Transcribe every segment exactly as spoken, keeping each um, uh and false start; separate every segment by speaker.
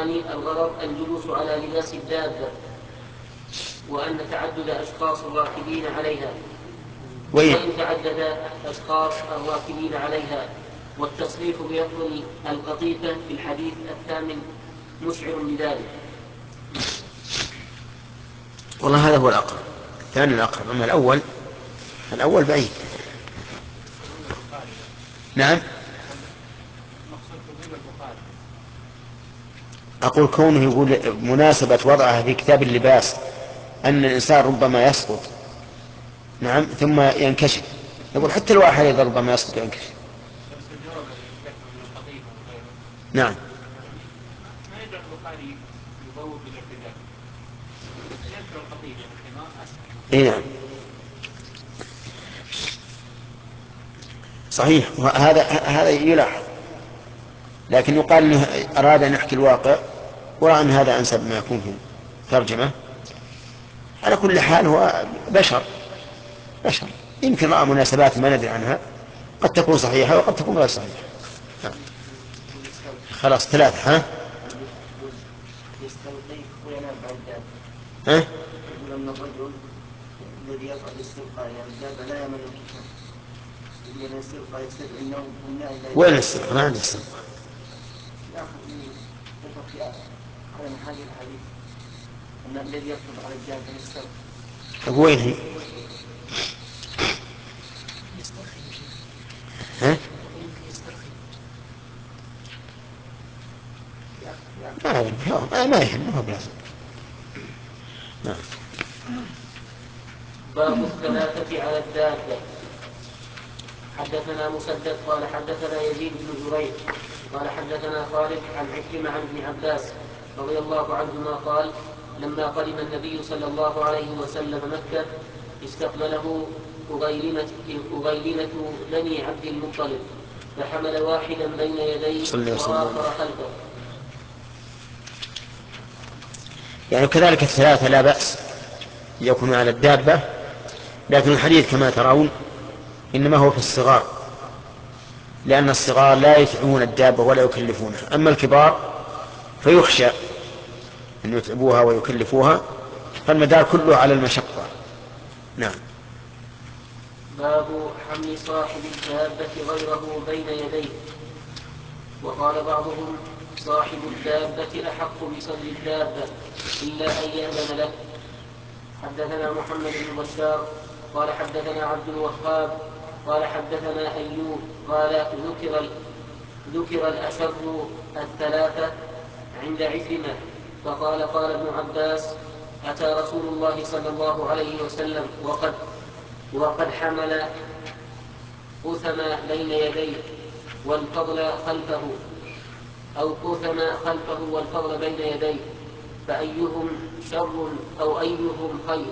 Speaker 1: الثاني الغرض الجلوس على لباس الدابة، وأن تعدد أشخاص الراكبين عليها، وإن تعدد أشخاص الراكبين عليها. والتصريح بيطل القطيفة في الحديث الثامن مشعر بذلك.
Speaker 2: والله هذا هو الأقرب، الثاني الأقرب، أما الأول الأول بعيد. نعم، أقول كونه يقول مناسبة وضعها في كتاب اللباس أن الإنسان ربما يسقط، نعم، ثم ينكشف، يقول حتى الواحد إذا ربما يسقط وينكشف. نعم.
Speaker 3: ما يدعو البخاري يبوب بالارتداد، يذكر القطيفة والحمار أسهل.
Speaker 2: إيه نعم صحيح، هذا هذا يلاحظ، لكن يقال انه اراد ان يحكي الواقع ورأى ان هذا انسب ما يكون في ترجمه. على كل حال هو بشر بشر يمكن رأى مناسبات ما ندري عنها، قد تكون صحيحه وقد تكون غير صحيحه. خلاص ثلاثة. ها
Speaker 1: يستلقي وينام بعد ذلك.
Speaker 2: ها
Speaker 1: يقول أن الرجل الذي يفعل الاستلقاء يعني الدابة لا يمل الكتاب، لأن الاستلقاء يستدعي النوم والنائم.
Speaker 2: وين الاستلقاء؟ ما عندي استلقاء.
Speaker 1: ذكر في على هذه الحديث أن الذي يطلب على الدابة يستلقي.
Speaker 2: وين هي؟ ها؟ ما ما يهم، ما هو بلازم. نعم.
Speaker 1: باب الثلاثة على الدابة. حدثنا مسدد قال حدثنا يزيد بن زريع قال حدثنا خالد عن عكرمة عن ابن عباس رضي الله عنهما قال لما قدم النبي صلى الله عليه وسلم مكة استقبله أغيلمة, أغيلمة بني عبد المطلب، فحمل واحدا بين يديه وآخر خلفه.
Speaker 2: يعني كذلك الثلاثة لا بأس يكون على الدابة، لكن الحديث كما ترون إنما هو في الصغار، لأن الصغار لا يتعبون الدابة ولا يكلفونها، أما الكبار فيخشى أن يتعبوها ويكلفوها، فالمدار كله على المشقة. نعم.
Speaker 1: باب حمل صاحب الدابة غيره بين يديه. وقال بعضهم صاحب الدابة أحق بصدر الدابة إلا أن يأذن له. حدثنا محمد بن بشار قال حدثنا عبد الوهاب قال حدثنا أيوب قال ذكر ذكر الأشر الثلاثة عند عكرمة فقال قال ابن عباس أتى رسول الله صلى الله عليه وسلم وقد وقد حمل قثم بين يديه والفضل خلفه أو قثم خلفه والفضل بين يديه، فأيهم شر أو أيهم خير؟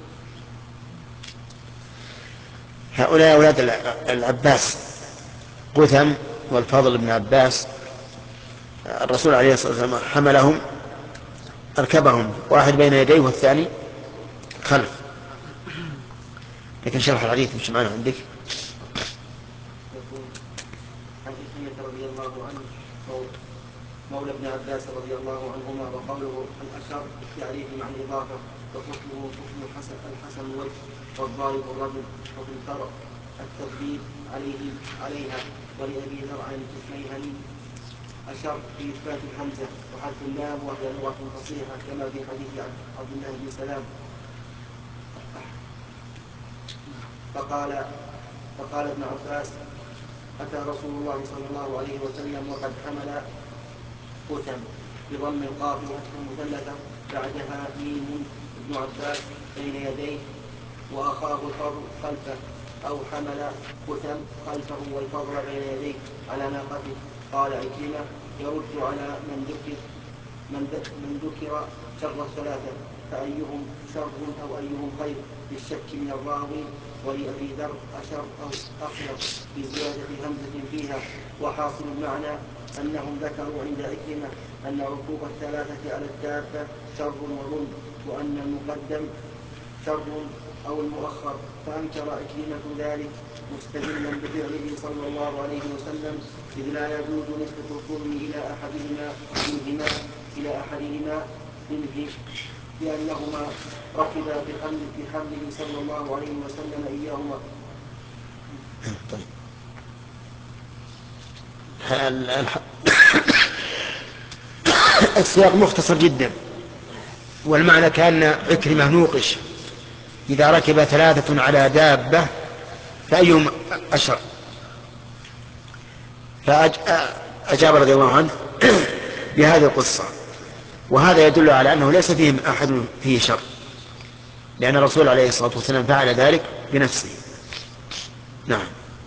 Speaker 2: هؤلاء أولاد العباس قثم والفضل بن عباس، الرسول عليه الصلاة والسلام حملهم، أركبهم واحد بين يديه والثاني خلف. لكن شرح الحديث مش معنا عندك؟
Speaker 1: عن عكرمة رضي الله عنه مولى ابن عباس رضي الله عنهما وقوله الأشر تعريف مع الإضافة، وحكمه حكم الحسن, الحسن الوجه والضارب الرجل، وفي الفرق التضبيب عليه عليها. ولأبي ذر عن الكشميهني أشر في إثبات الحمزة وحذف اللام وهي لغة فصيحة كما في حديث عبد الله بن سلام. فقال فقال ابن عباس أتى رسول الله صلى الله عليه وسلم وقد حمل قثم بضم القاف وفتح المثلثة بعدها ميم ابن عباس بين يديه وأخاه الفضل خلفه، أو حمل قثم خلفه والفضل بين يديه على ناقته. قال عكرمة يرد على من ذكر من, من ذكر شر الثلاثة، فأيهم شر أو أيهم خير بالشك من الراوي. ولأبي ذر أشر أو أخير بزيادة همزة فيها. وحاصل المعنى أنهم ذكروا عند عكرمة أن ركوب الثلاثة على الدابة شر وظلم، وأن المقدم شر أو المؤخر، فأنكر عكرمة ذلك مستدلا بفعله صلى الله عليه وسلم، إذ لا يجوز نسبة الظلم إلى أحدهما منهما إلى أحدهما منه لأنهما ركبا بحمله صلى الله عليه وسلم إياهما.
Speaker 2: طيب. السياق مختصر جدا، والمعنى كأن عكرمة نوقش إذا ركب ثلاثة على دابة فأيهم أشرع، فأجاب رضي الله عنه بهذه القصة، وهذا يدل على أنه ليس فيهم أحد فيه شر، لأن الرسول عليه الصلاة والسلام فعل ذلك بنفسه. نعم.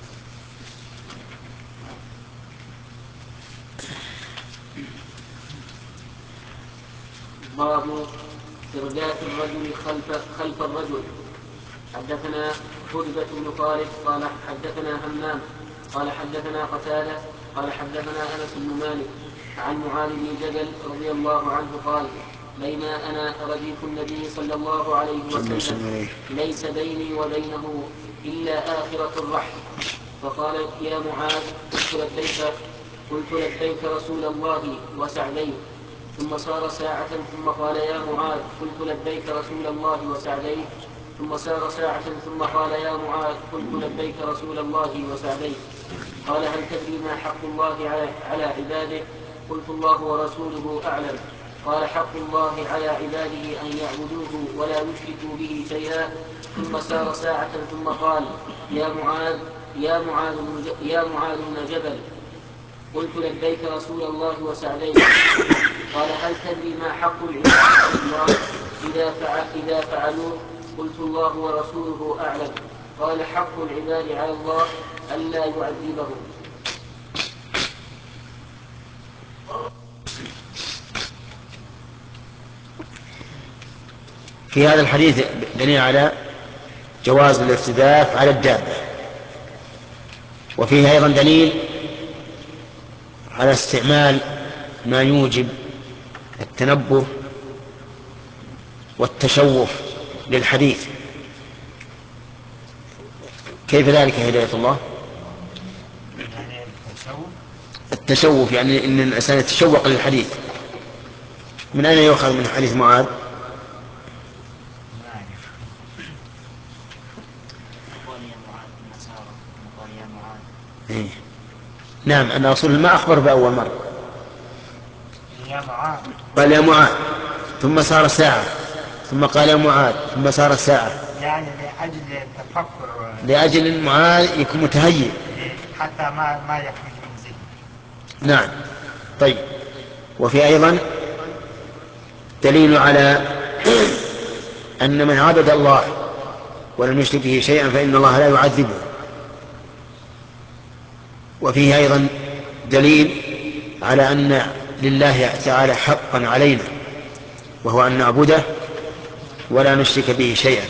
Speaker 4: باب إرداف الرجل خلف, خلف الرجل. حدثنا هدبة بن خالد قال حدثنا همام قال حدثنا قتادة قال حدثنا أنس بن مالك عن معاذ بن جبل رضي الله عنه قال بينما أنا رديف النبي صلى الله عليه وسلم ليس بيني وبينه إلا آخرة الرحل، فقال يا معاذ قلت لبيك قلت لبيك رسول الله وسعديه، ثم صار ساعة ثم قال يا معاذ قلت لبيك رسول الله وسعديه، ثم سار ساعة ثم قال يا معاذ قلت لبيك رسول الله وسعديه. قال هل تدري ما حق الله على عباده؟ قلت الله ورسوله أعلم. قال حق الله على عباده أن يعبدوه ولا يشركوا به شيئا. ثم سار ساعة ثم قال يا معاذ يا معاذ يا معاذ بن جبل قلت لبيك رسول الله وسعديه. قال هل تدري ما حق العباد على الله إذا, فعل إذا فعلوه؟ قلت الله ورسوله أعلم. قال حق العباد على الله ألا يعذبهم.
Speaker 2: في هذا الحديث دليل على جواز الارتداف على الدابة، وفيه أيضا دليل على استعمال ما يوجب التنبه والتشوف للحديث. كيف ذلك هداية الله؟ التشوف يعني أن الإنسان يتشوق للحديث. من أين يؤخذ من حديث معاذ؟ إيه. نعم، أن رسول ما أخبر بأول مرة قال يا معاذ ثم صار ساعة ثم قال يا معاذ ثم صار ساعة،
Speaker 5: يعني لأجل التفكر،
Speaker 2: لأجل معاذ يكون متهيئ
Speaker 5: حتى ما ما يخرج من ذهنه.
Speaker 2: نعم. طيب. وفي أيضا دليل على أن من عبد الله ولم يشرك به شيئا فإن الله لا يعذبه. وفيه أيضا دليل على أن لله تعالى حقا علينا، وهو أن نعبده ولا نشرك به شيئا.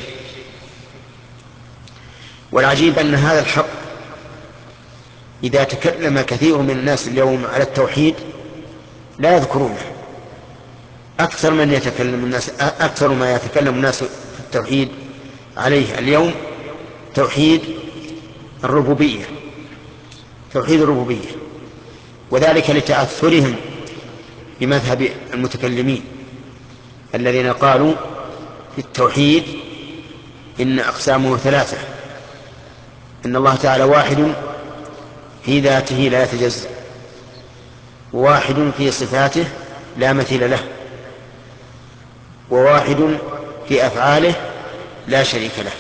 Speaker 2: والعجيب أن هذا الحق إذا تكلم كثير من الناس اليوم على التوحيد لا يذكرونه. أكثر من يتكلم الناس أكثر ما يتكلم الناس في التوحيد عليه اليوم توحيد الربوبية، توحيد الربوبية، وذلك لتأثرهم بمذهب المتكلمين الذين قالوا في التوحيد إن أقسامه ثلاثة: إن الله تعالى واحد في ذاته لا يتجزأ، وواحد في صفاته لا مثيل له، وواحد في أفعاله لا شريك له.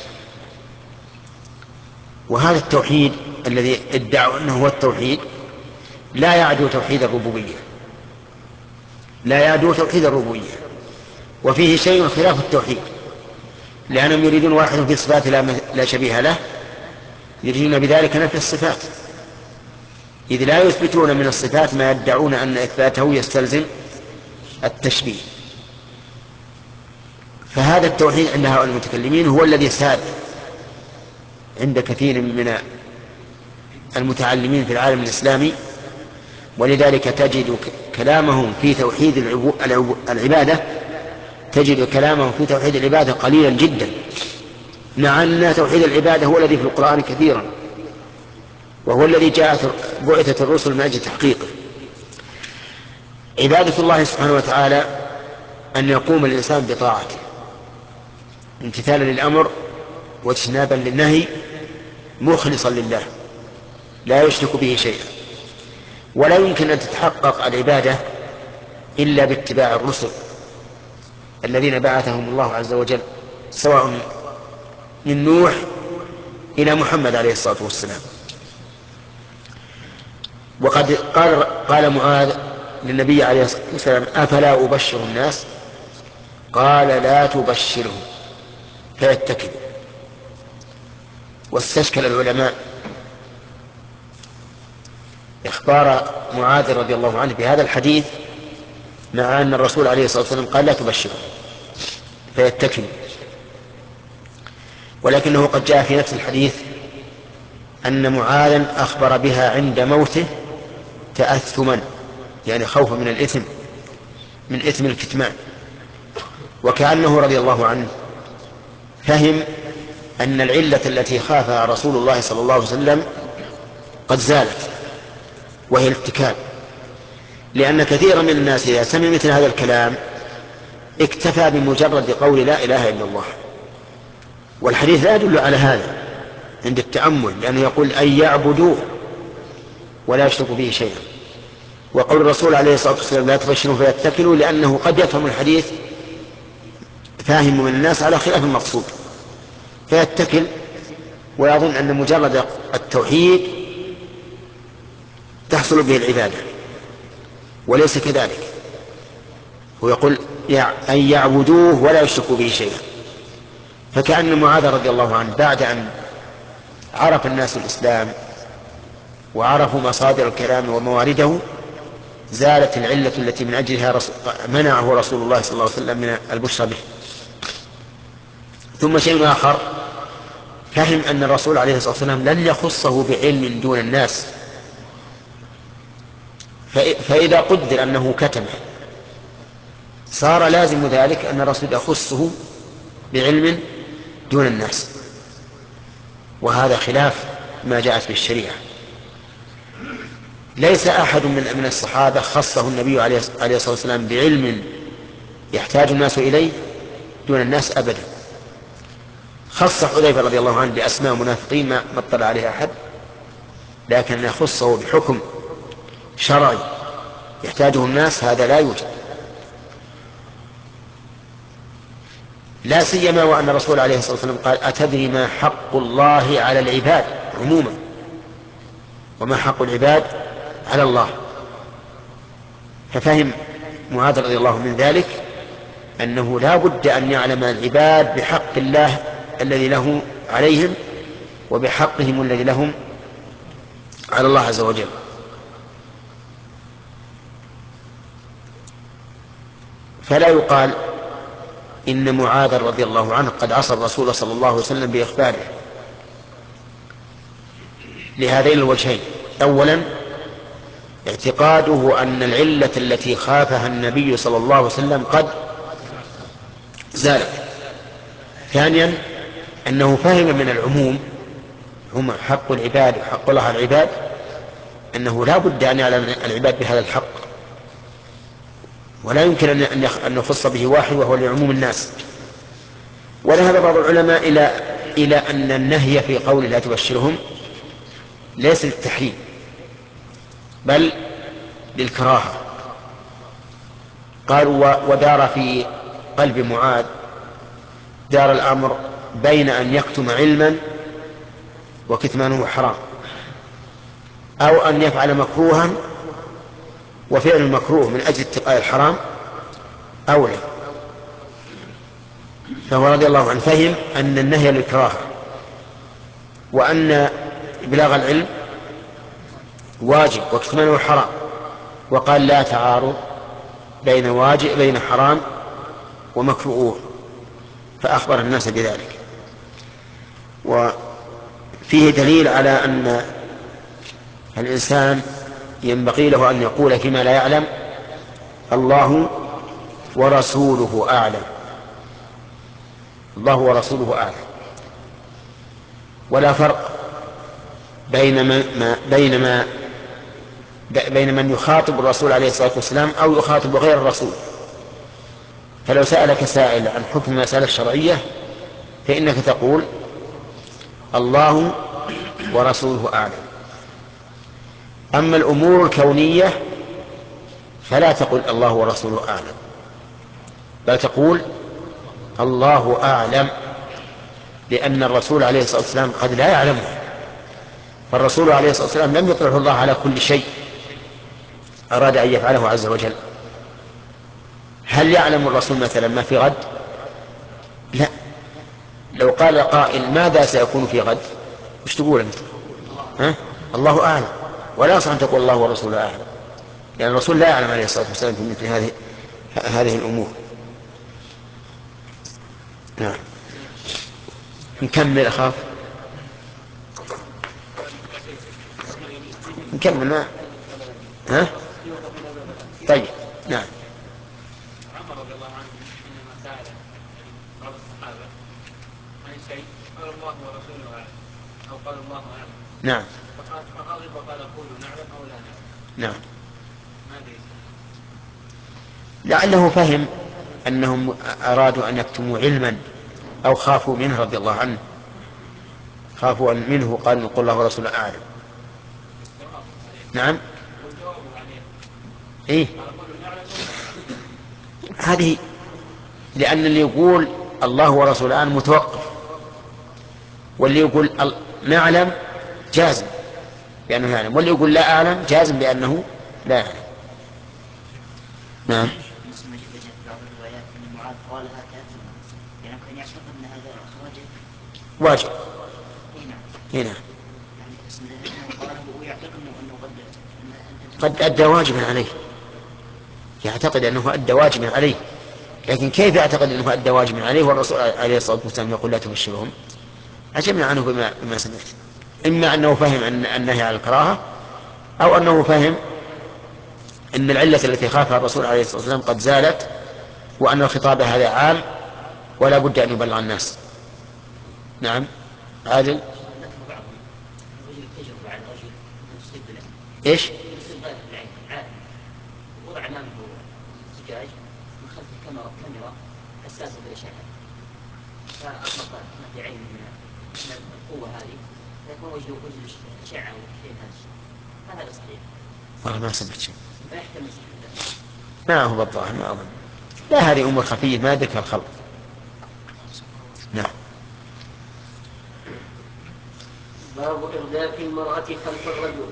Speaker 2: وهذا التوحيد الذي ادعوا أنه هو التوحيد لا يعدو توحيد الربوبية، لا يعدو توحيد الربوبية، وفيه شيء خلاف التوحيد، لأنهم يريدون واحد في صفاته لا شبيه له، يريدون بذلك نفي الصفات، إذ لا يثبتون من الصفات ما يدعون أن إثباته يستلزم التشبيه. فهذا التوحيد عند هؤلاء المتكلمين هو الذي ساد عند كثير من المتعلمين في العالم الإسلامي، ولذلك تجد كلامهم في توحيد العبادة تجد كلامهم في توحيد العبادة قليلا جدا، مع أن توحيد العبادة هو الذي في القرآن كثيرا، وهو الذي جاءت بعثة الرسل من أجل تحقيقه. عبادة الله سبحانه وتعالى أن يقوم الإنسان بطاعته امتثالا للأمر واجتنابا للنهي مخلصا لله لا يشرك به شيئا. ولا يمكن أن تتحقق العبادة إلا باتباع الرسل الذين بعثهم الله عز وجل، سواء من نوح إلى محمد عليه الصلاة والسلام. وقد قال, قال معاذ للنبي عليه الصلاة والسلام: أفلا أبشر الناس؟ قال: لا تبشرهم فيتكل. واستشكل العلماء إخبار معاذ رضي الله عنه بهذا الحديث مع أن الرسول عليه الصلاة والسلام قال: لا تبشرهم فيتكل. ولكنه قد جاء في نفس الحديث أن معاذا أخبر بها عند موته تأثما، يعني خوفا من الإثم من إثم الكتمان. وكأنه رضي الله عنه فهم أن العلة التي خافها رسول الله صلى الله عليه وسلم قد زالت، وهي الاتكال. لأن كثيرا من الناس إذا سمع مثل هذا الكلام اكتفى بمجرد قول لا إله إلا الله، والحديث لا يدل على هذا عند التأمل، لأنه يقول أن يعبدوه ولا يشركوا به شيئا. وقول الرسول عليه الصلاة والسلام: لا تبشروا فيتكلوا، لأنه قد يفهم الحديث فاهم من الناس على خلاف المقصود فيتكل ويظن أن مجرد التوحيد تحصل به العبادة، وليس كذلك. ويقول أن يعبدوه ولا يشركوا به شيئا. فكأن معاذ رضي الله عنه بعد أن عرف الناس الإسلام وعرفوا مصادر الكلام وموارده زالت العلة التي من أجلها منعه رسول الله صلى الله عليه وسلم من البشرى به. ثم شيء آخر، فهم أن الرسول عليه الصلاة والسلام لن يخصه بعلم دون الناس، فإذا قدر أنه كتمه صار لازم ذلك أن الرسول يخصه بعلم دون الناس، وهذا خلاف ما جاءت به الشريعة. ليس أحد من من الصحابة خصه النبي عليه الصلاة والسلام بعلم يحتاج الناس إليه دون الناس أبدا. خص حذيفة رضي الله عنه بأسماء منافقين ما اطلع عليها أحد، لكن يخصه بحكم شرعي يحتاجه الناس هذا لا يوجد. لا سيما وأن الرسول عليه الصلاة والسلام قال: أتدري ما حق الله على العباد عموما وما حق العباد على الله؟ ففهم معاذ رضي الله من ذلك أنه لا بد أن يعلم العباد بحق الله الذي له عليهم وبحقهم الذي لهم على الله عز وجل. فلا يقال إن معاذ رضي الله عنه قد عصى الرسول صلى الله عليه وسلم بإخباره لهذين الوجهين: أولا اعتقاده أن العلة التي خافها النبي صلى الله عليه وسلم قد زالت. ثانيا أنه فهم من العموم هما حق العباد وحق الله على العباد أنه لا بد أن يعلم العباد بهذا الحق، ولا يمكن أن يخص به واحد وهو لعموم الناس. وذهب بعض العلماء إلى إلى أن النهي في قول لا تبشرهم ليس للتحريم بل للكراهة. قالوا: ودار في قلب معاذ دار الأمر بين أن يكتم علما وكتمانه حرام، أو أن يفعل مكروها وفعل المكروه من أجل اتقاء الحرام أولى. فهو رضي الله عنه فهم أن النهي للكراهة، وأن إبلاغ العلم واجب وكتمانه حرام، وقال: لا تعارض بين واجب بين حرام ومكروه، فأخبر الناس بذلك. وفيه دليل على أن الإنسان ينبغي له أن يقول فيما لا يعلم: الله ورسوله أعلم، الله ورسوله أعلم. ولا فرق بين ما بين ما بين من يخاطب الرسول عليه الصلاة والسلام أو يخاطب غير الرسول. فلو سألك سائل عن حكم مسألة شرعية فإنك تقول الله ورسوله أعلم. أما الأمور الكونية فلا تقل الله ورسوله أعلم، بل تقول الله أعلم، لأن الرسول عليه الصلاة والسلام قد لا يعلمه. فالرسول عليه الصلاة والسلام لم يطلعه الله على كل شيء أراد أن يفعله عز وجل. هل يعلم الرسول مثلا ما في غد؟ لا. لو قال قائل ماذا سيكون في غد، وش تقول أنت؟ ها؟ الله أعلم. ولا يصح أن تقول الله ورسوله أعلم، لأن الرسول لا يعلم عليه الصلاة والسلام في مثل هذه هذه الأمور. نعم. نكمل أخاف نكمل ما ها؟ طيب. نعم.
Speaker 3: عمر رضي الله عنه حينما سأل بعض الصحابة عن شيء قال الله ورسوله أعلم أو قال الله أعلم.
Speaker 2: نعم.
Speaker 3: فقال فغضب وقال قولوا نعلم أو لا نعلم.
Speaker 2: نعم.
Speaker 3: ماذا يصير؟
Speaker 2: لعله فهم أنهم أرادوا أن يكتموا علما أو خافوا منه رضي الله عنه، خافوا أن منه قال نقول الله ورسوله أعلم. نعم. إيه؟ هذه لأن اللي يقول الله ورسوله أعلم متوقف، واللي يقول نعلم جازم بأنه يعلم، واللي يقول لا أعلم جازم بأنه لا يعلم. نعم. واجب. هنا قد أدى واجبا عليه، يعتقد أنه أدى واجبا عليه، لكن كيف يعتقد أنه أدى واجبا عليه والرسول عليه الصلاة والسلام يقول لا تبشرهم؟ عجبنا عنه بما, بما سمعت. إما أنه فهم أن النهي على الكراهة، أو أنه فهم أن العلة التي خافها الرسول عليه الصلاة والسلام قد زالت، وأن الخطاب هذا عام ولا بد أن يبلغ الناس. نعم. عادل. إيش؟
Speaker 4: وضع أمامه زجاج من خلفه كاميرا كاميرا حساسة بالإشعاع، فأطلق في عين من القوة هذه فيكون وجه وجه الأشعة وكثير هذا هذا صحيح.
Speaker 2: والله ما سمعت شيء.
Speaker 4: فيحتمل صحيح.
Speaker 2: ما هو بالظاهر ما أظن. لا، هذه أمور خفية ما ذكر الخلق. نعم.
Speaker 4: باب إرداف المرأة خلف الرجل.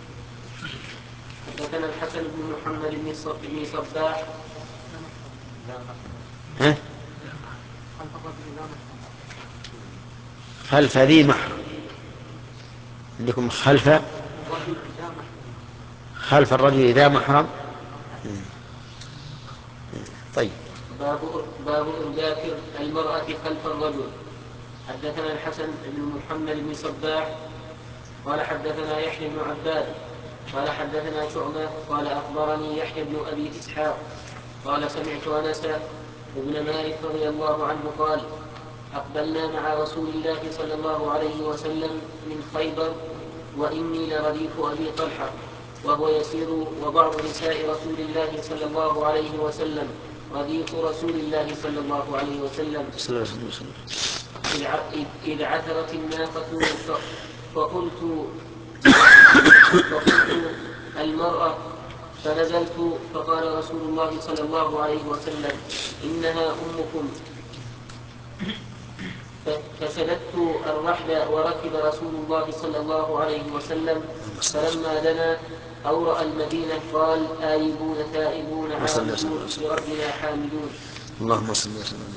Speaker 4: حدثنا الحسن بن محمد بن صباح.
Speaker 2: ها؟ خلف ذي محرم. عندكم خلف خلف الرجل إذا محرم. طيب.
Speaker 4: باب باب إرداف المرأة خلف الرجل. حدثنا الحسن بن محمد بن صباح قال حدثنا يحيى بن عباد قال حدثنا شعبة قال أخبرني يحيى بن أبي إسحاق قال سمعت أنس بن مالك رضي الله عنه قال أقبلنا مع رسول الله صلى الله عليه وسلم من خيبر وإني لرديف أبي طلحة وهو يسير وبعض نساء رسول الله صلى الله عليه وسلم رديف رسول الله صلى الله عليه وسلم إذ عثرت الناقة فقلت فقلت المرأة فنزلت فقال رسول الله صلى الله عليه وسلم إنها أمكم فسددت الرحل وركب رسول الله صلى الله عليه وسلم فلما دنا أو رأى المدينة قال آيبون تائبون عابدون لربنا حامدون.
Speaker 2: اللهم صل وسلم.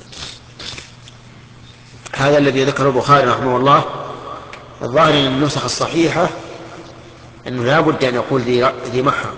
Speaker 2: هذا الذي ذكره البخاري رحمه الله الظاهر من النسخ الصحيحة أنه لا بد أن يقول ذي محرم.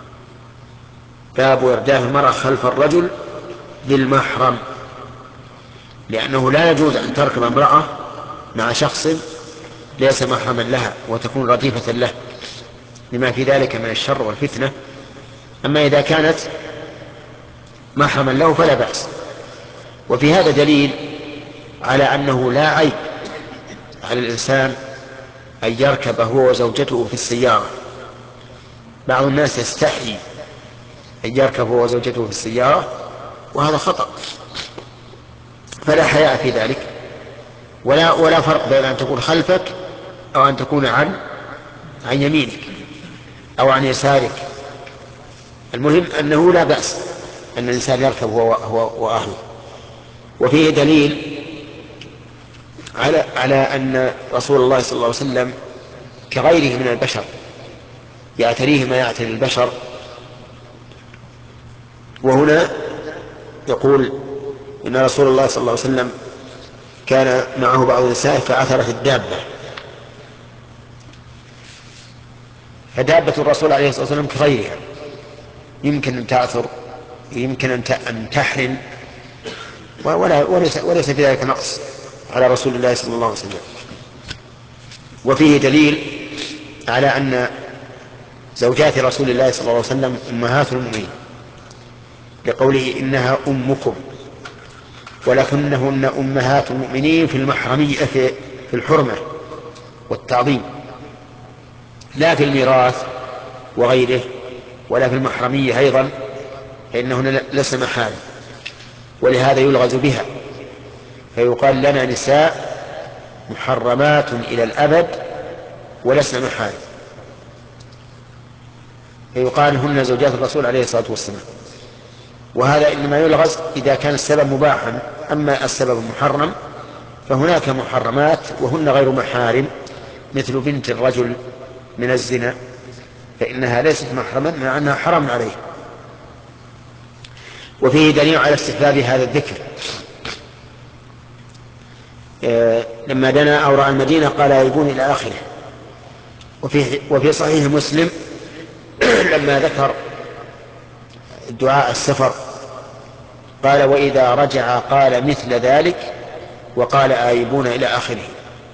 Speaker 2: باب إرداف المرأة خلف الرجل بالمحرم، لأنه لا يجوز أن تركب امرأة مع شخص ليس محرما لها وتكون رديفة له لما في ذلك من الشر والفتنة. أما إذا كانت محرما له فلا بأس. وفي هذا دليل على أنه لا عيب على الإنسان أن يركب هو وزوجته في السيارة بعض الناس يستحي أن يركب هو وزوجته في السيارة، وهذا خطأ، فلا حياء في ذلك، ولا ولا فرق بين أن تكون خلفك أو أن تكون عن عن يمينك أو عن يسارك. المهم أنه لا بأس أن الإنسان يركب هو هو وأهله. وفيه دليل على على أن رسول الله صلى الله عليه وسلم كغيره من البشر يعتريه ما يعتري البشر. وهنا يقول إن رسول الله صلى الله عليه وسلم كان معه بعض النساء فعثرت الدابة، فدابة الرسول عليه الصلاة والسلام كغيرها، يمكن أن تعثر، يمكن أن تحرم، ولا وليس, وليس في ذلك نقص على رسول الله صلى الله عليه وسلم. وفيه دليل على أن زوجات رسول الله صلى الله عليه وسلم أمهات المؤمنين، لقوله إنها أمكم، ولكنهن أمهات المؤمنين في المحرمية في الحرمة والتعظيم، لا في الميراث وغيره، ولا في المحرمية أيضا، فإنهن لسن محارم، ولهذا يلغز بها، فيقال لنا نساء محرمات إلى الأبد ولسن محارم، فيقال هن زوجات الرسول عليه الصلاة والسلام. وهذا إنما يلغز إذا كان السبب مباحا، أما السبب محرم فهناك محرمات وهن غير محارم، مثل بنت الرجل من الزنا، فإنها ليست محرما مع أنها حرام عليه. وفيه دليل على استحباب هذا الذكر، آه لما دنا أو رأى المدينة قال يبون إلى آخره. وفي, وفي صحيح مسلم لما ذكر دعاء السفر قال وإذا رجع قال مثل ذلك، وقال آيبون إلى آخره.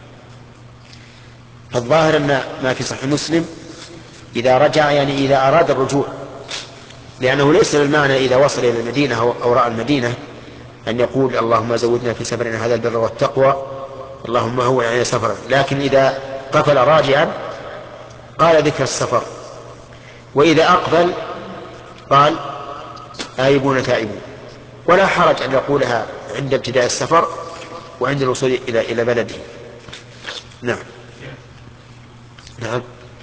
Speaker 2: فالظاهر أن ما في صحيح مسلم إذا رجع يعني إذا أراد الرجوع، لأنه ليس المعنى إذا وصل إلى المدينة أو رأى المدينة أن يقول اللهم زودنا في سفرنا هذا البر والتقوى، اللهم هون علينا سفرا، لكن إذا قفل راجعا قال ذكر السفر، وإذا أقبل قال آيبون تائبون، ولا حرج أن يقولها عند ابتداء السفر وعند الوصول إلى إلى بلده. نعم. نعم.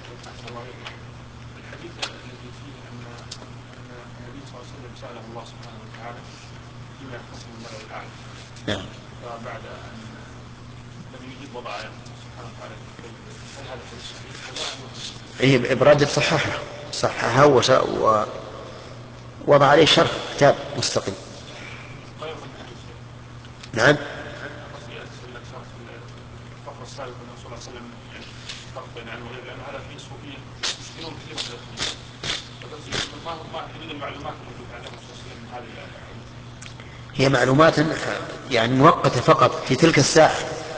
Speaker 6: الحديث الذي فيه أن النبي صلى الله عليه وسلم سأله الله سبحانه وتعالى فيما يختص بالملأ الأعلى.
Speaker 2: نعم.
Speaker 6: فبعد أن لم يجد وضع سبحانه وتعالى هل هذا الحديث صحيح؟
Speaker 2: إيه إبراد صححه صححه ووضع عليه شرح كتاب مستقل. نعم.
Speaker 6: الفقر السابق أن صلى الله عليه وسلم فرق بين علم وغير، لأن هذا فيه صوفية يشكلون كثير من الخليج. ما ما تريد المعلومات التي تعلمها صلى الله عليه وسلم من هذه الأحاديث؟
Speaker 2: هي معلومات يعني مؤقتة فقط في تلك الساعة.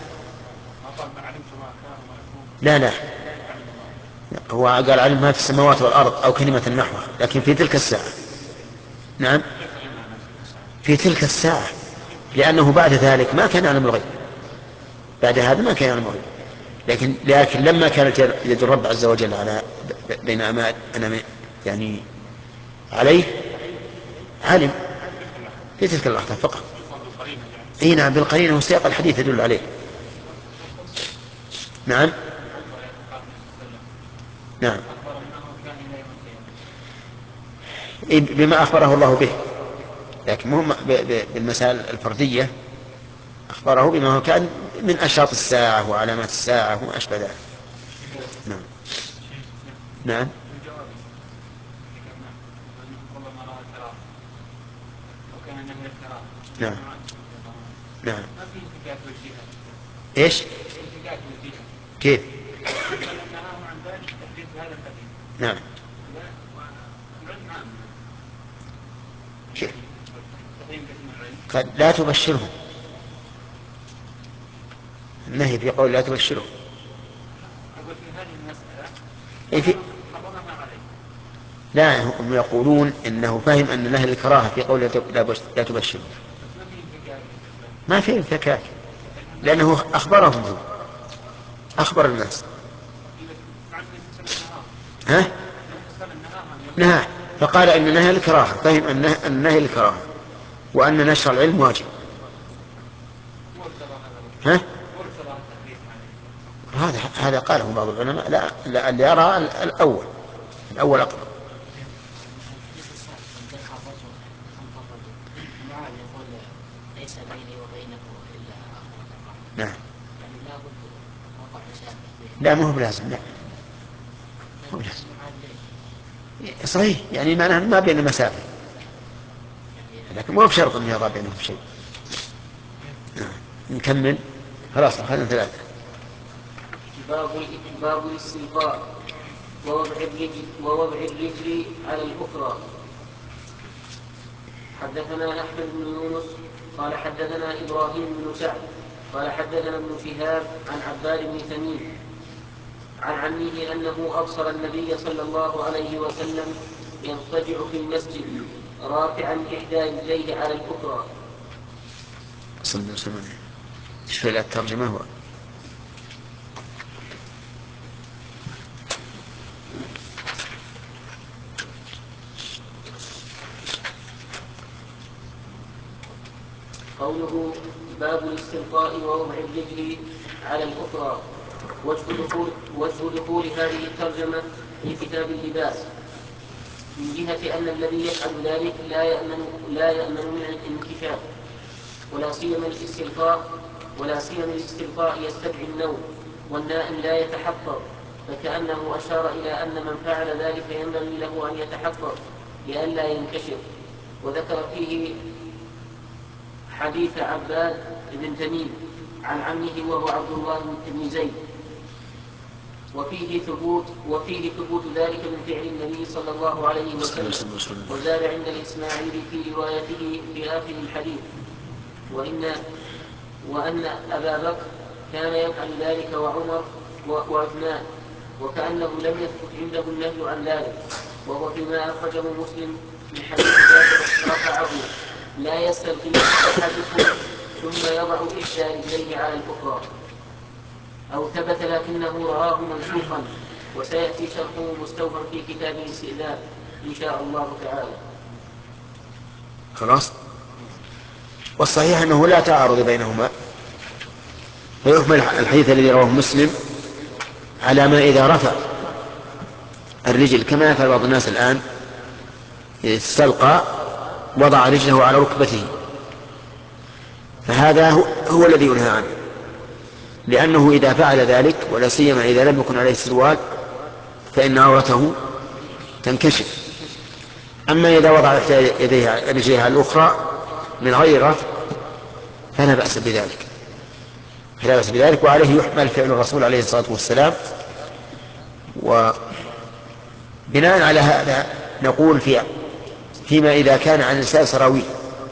Speaker 2: لا لا، هو قال علم ما في السماوات والأرض أو كلمة نحوها، لكن في تلك الساعة. نعم، في تلك الساعة، لأنه بعد ذلك ما كان يعلم الغيب، بعد هذا ما كان يعلم الغيب، لكن لكن لما كانت يد الرب عز وجل على بين أنا يعني عليه علم في تلك اللحظة فقط. اي نعم، بالقرينة وسياق الحديث يدل عليه. نعم. نعم، بما أخبره الله به، لكن مهم بالمسائل الفردية أخبره بما هو كان من أشراط الساعة وعلامات الساعة وما أشبه ذلك. نعم. نعم. نعم. نعم. ايش؟ كيف؟ نعم. قد لا تبشرهم، النهي في قول لا تبشرهم. إيه في... لا، هم يقولون إنه فهم أن نهي الكراهة في قول لا تبشرهم، ما فيه انفكاك، لأنه أخبرهم، هو أخبر الناس. ها؟ نهى، فقال إن نهي الكراهة، فهم أن النهي الكراهة وأن نشر العلم واجب. ها؟ هذا هذا قاله بعض العلماء. لا, لا اللي يرى الأول الأول أقرب. نعم. لا ما هو بلازم. لا مو بلازم. صحيح، يعني معناه ما بين مسافة، لكن ما هو بشرط أن يضع بينهم شيء. نكمل. خلاص أخذنا ثلاثة.
Speaker 4: باب باب الاستلقاء ووضع الرجل ووضع الرجل على الأخرى. حدثنا أحمد بن يونس قال حدثنا إبراهيم بن سعد قال حدثنا ابن شهاب عن عباد بن تميم عن عمه أنه أبصر النبي صلى الله عليه وسلم يضطجع في المسجد رافعا إحدى رجليه على الأخرى.
Speaker 2: صلى الله عليه وسلم. شوف الترجمة هو
Speaker 4: قوله باب الاستلقاء ووضع الرجل على الأخرى. وجه دخول, وجه دخول هذه الترجمة في كتاب اللباس من جهة أن الذي يفعل ذلك لا يأمن, لا يأمن من الانكشاف، ولا سيما الاستلقاء ولا سيما الاستلقاء يستدعي النوم، والنائم لا يتحفظ، فكأنه أشار إلى أن من فعل ذلك ينبغي له أن يتحفظ لئلا ينكشف. وذكر فيه حديث عباد بن تميم عن عمه وهو عبد الله بن زيد، وفيه ثبوت وفيه ثبوت ذلك من فعل النبي صلى الله عليه وسلم. وزاد عند الإسماعيلي في روايته في آخر الحديث وإن وأن أبا بكر كان يفعل ذلك وعمر وعثمان، وكأنه لم يثبت عنده النهي عن ذلك، وهو فيما أخرجه مسلم من حديث جابر رفعه: لا يستلقي أحدكم ثم يضع إحدى رجليه على الأخرى. أو ثبت لكنه رآه منسوخا، وسيأتي شرحه مستوفا في كتاب الاستئذان إن شاء الله تعالى.
Speaker 2: خلاص. والصحيح أنه لا تعارض بينهما، فيحمل الحديث الذي رواه مسلم على ما إذا رفع الرجل كما يفعل بعض الناس الآن، استلقى وضع رجله على ركبته، فهذا هو, هو الذي ينهى عنه، لأنه إذا فعل ذلك ولا سيما إذا لم يكن عليه سروال فإن عورته تنكشف. أما إذا وضع يديه رجلها الأخرى من غير رفع فلا بأس بذلك فلا بأس بذلك وعليه يحمل فعل الرسول عليه الصلاة والسلام. وبناء على هذا نقول في فيما إذا كان عن الإنسان سراويل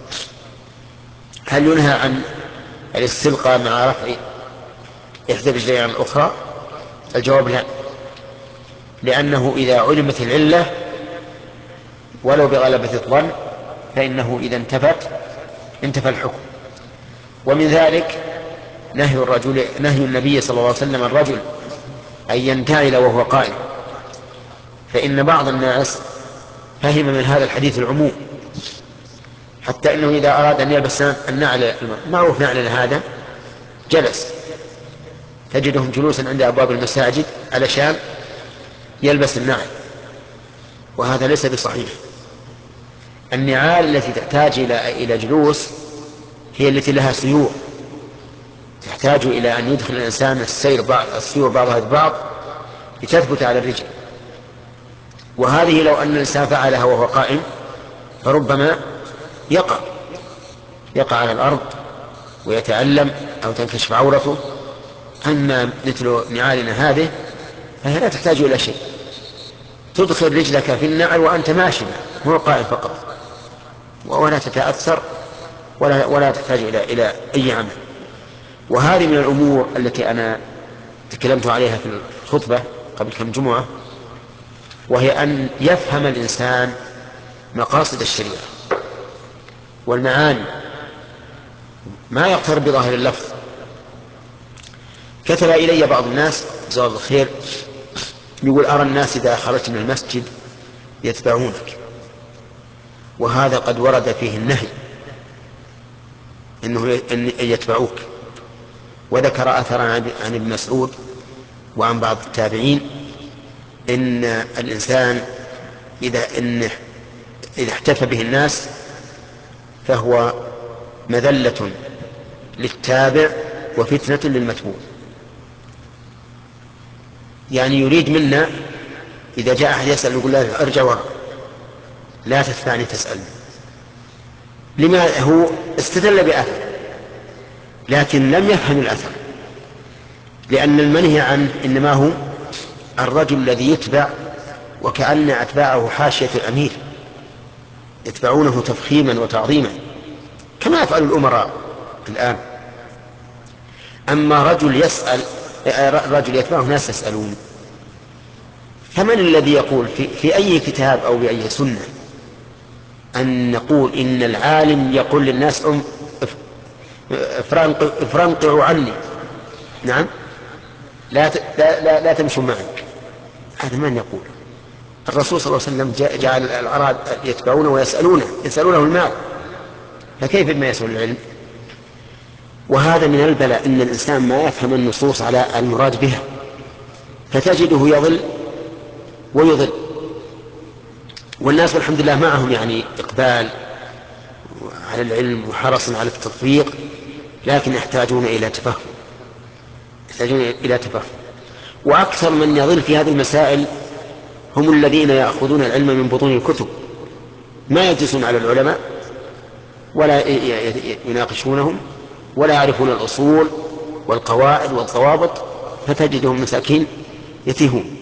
Speaker 2: هل ينهى عن الاستلقاء مع رفع إحدى الرجلين عن الأخرى؟ الجواب لا، لأنه إذا علمت العلة ولو بغلبة الظن فإنه إذا انتفت انتفى الحكم. ومن ذلك نهي الرجل نهي النبي صلى الله عليه وسلم الرجل أن ينتعل وهو قائم، فإن بعض الناس فهم من هذا الحديث العموم، حتى أنه إذا أراد أن يلبس النعل معروف نعلنا هذا جلس، تجدهم جلوسا عند أبواب المساجد علشان يلبس النعل، وهذا ليس بصحيح. النعال التي تحتاج إلى إلى جلوس هي التي لها سيور، تحتاج إلى أن يدخل الإنسان السير بعض السيور بعضها ببعض لتثبت على الرجل، وهذه لو أن الإنسان فعلها وهو قائم فربما يقع يقع على الأرض ويتألم أو تنكشف عورته. أما مثل نعالنا هذه فهي لا تحتاج إلى شيء، تدخل رجلك في النعل وأنت ماشي مو قائم فقط، ولا تتأثر ولا, ولا تحتاج إلى, إلى أي عمل. وهذه من الأمور التي أنا تكلمت عليها في الخطبة قبل كم جمعة، وهي أن يفهم الإنسان مقاصد الشريعة والمعاني، ما يقترب بظاهر اللفظ. كتب إلي بعض الناس جزاه الله خير يقول: أرى الناس إذا خرجت من المسجد يتبعونك، وهذا قد ورد فيه النهي أنه أن يتبعوك. وذكر أثرا عن ابن مسعود وعن بعض التابعين إن الإنسان إذا, إن إذا احتفى به الناس فهو مذلة للتابع وفتنة للمتبوع. يعني يريد منا إذا جاء أحد يسأل يقول له ارجع وراء لا تتبعني تسألني. لما هو استدل بأثر لكن لم يفهم الأثر، لأن المنهي عنه إنما هو الرجل الذي يتبع وكأن أتباعه حاشية الأمير يتبعونه تفخيما وتعظيما كما يفعل الأمراء الآن. أما رجل يسأل رجل يتبعه ناس يسألون، فمن الذي يقول في, في أي كتاب أو بأي سنة أن نقول إن العالم يقول للناس أم افرنقعوا عني، نعم لا, لا, لا, لا تمشوا معي؟ هذا من يقول؟ الرسول صلى الله عليه وسلم جعل الأعراب يتبعونه ويسألونه يسألونه المال، فكيف بما يسأل العلم؟ وهذا من البلاء إن الإنسان ما يفهم النصوص على المراد بها فتجده يضل ويضل. والناس والحمد لله معهم يعني إقبال على العلم وحرص على التطبيق، لكن يحتاجون إلى تفهم يحتاجون إلى تفهم. وأكثر من يضل في هذه المسائل هم الذين يأخذون العلم من بطون الكتب، ما يجلسون على العلماء ولا يناقشونهم ولا يعرفون الأصول والقواعد والضوابط، فتجدهم مساكين يتيهون.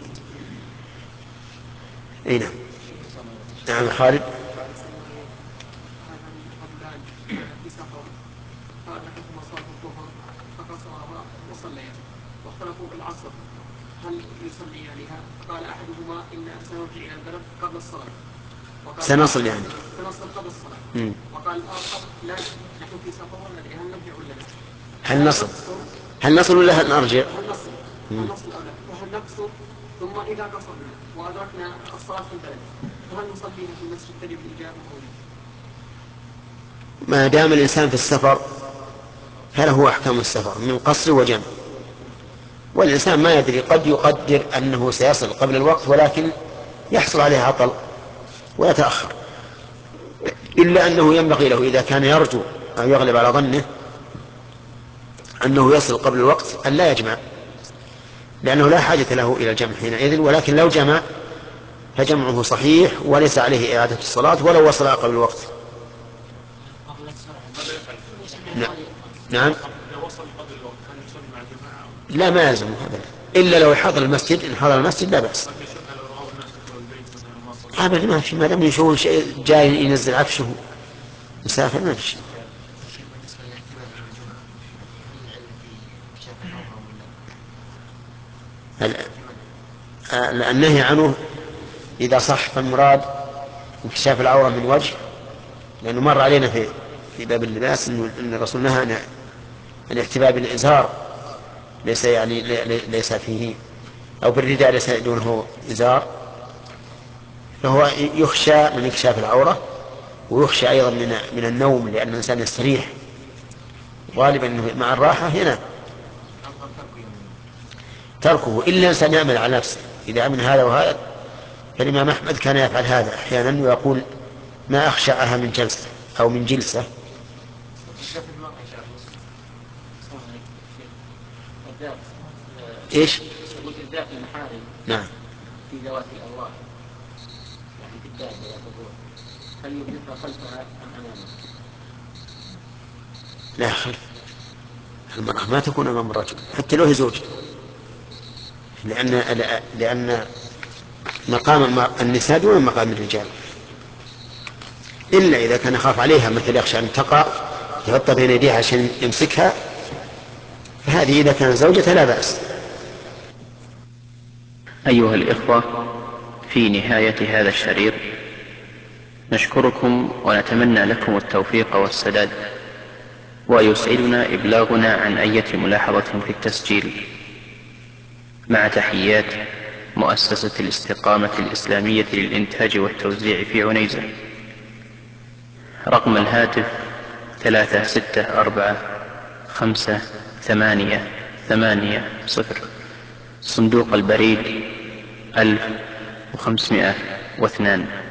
Speaker 2: أي نعم. نعم خالد.
Speaker 4: واختلفوا بالعصر هل يصليانها؟ قال أحدهما إن سنرجع إلى البلد قبل الصلاة،
Speaker 2: سنصل يعني
Speaker 4: سنصل قبل الصلاة.
Speaker 2: مم.
Speaker 4: وقال الآخر لا نحن في سفر ولا ندري هل نرجع ولا لا.
Speaker 2: هل نصل هل نصل ولا هل نرجع؟
Speaker 4: هل نصل هل نصل أو لا، وهل نقصر؟ ثم إذا قصرنا وأدركنا الصلاة في البلد فهل نصليها في المسجد تجب الإجابة أو لا؟
Speaker 2: ما دام الإنسان في السفر فله أحكام السفر من قصر وجمع، والإنسان ما يدري قد يقدر أنه سيصل قبل الوقت ولكن يحصل عليه عطل ويتأخر، إلا أنه ينبغي له إذا كان يرجو أو يغلب على ظنه أنه يصل قبل الوقت أن لا يجمع، لأنه لا حاجة له إلى الجمع حينئذ. ولكن لو جمع فجمعه صحيح وليس عليه إعادة الصلاة ولو وصل قبل الوقت. نعم. لا ما يلزم هذا إلا لو حضر المسجد، إن حضر المسجد لا بأس. أبدا ما في، ما دام يشوفون شيء جاي ينزل عفشه مسافر ما في شيء. النهي عنه إذا صح فالمراد انكشاف العورة من وجه، لأنه مر علينا في في باب اللباس أن الرسول نهى عن الاحتباء بالإزار، ليس يعني ليس فيه أو بالرداء ليس دونه إزار، فهو يخشى من انكشاف العورة ويخشى أيضا من من النوم، لأن الإنسان يستريح غالبا مع الراحة هنا تركه إلا الإنسان يعمل على نفسه. إذا عمل هذا وهذا، فالإمام أحمد كان يفعل هذا أحيانا ويقول ما أخشعها من جلسة أو من جلسة. إيش؟ نعم.
Speaker 4: في ذوات الأرواح يعني في الدابة يقولون هل يبلغها خلفها أم أمامها؟
Speaker 2: لا خلف المرأة ما تكون أمام الرجل حتى لو هي زوجة، لأن لأن مقام النساء دون مقام الرجال، إلا إذا كان خاف عليها مثل يخشى أن تقع يحط بين يديها عشان يمسكها، فهذه إذا كان زوجة لا بأس.
Speaker 7: أيها الإخوة، في نهاية هذا الشريط نشكركم ونتمنى لكم التوفيق والسداد، ويسعدنا إبلاغنا عن أي ملاحظة في التسجيل. مع تحيات مؤسسة الاستقامة الإسلامية للإنتاج والتوزيع في عنيزة. رقم الهاتف ثلاثة ستة أربعة خمسة ثمانية ثمانية صفر. صندوق البريد ألف وخمسمائة واثنان.